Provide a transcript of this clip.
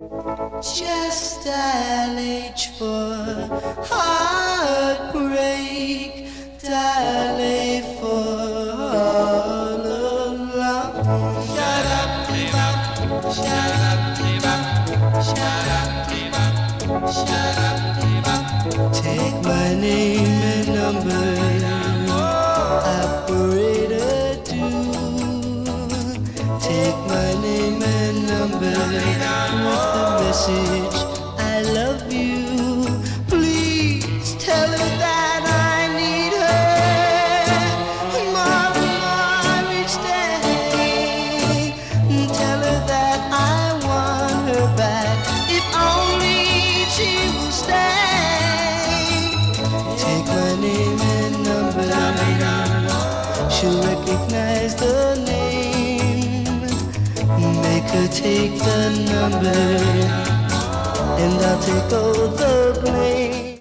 Just dial H for heartbreak, dial A for all along. Shut up, bebop, shut up, bebop, shut up, bebop, shut up, bebop. Take my name and number, operator do. Take my name and number with the message, I love you. Please tell her that I need her more and more each day. Tell her that I want her back, if only she will stay. Take my name and number, she'll recognize the name. Make her take the number, and I'll take all the blame.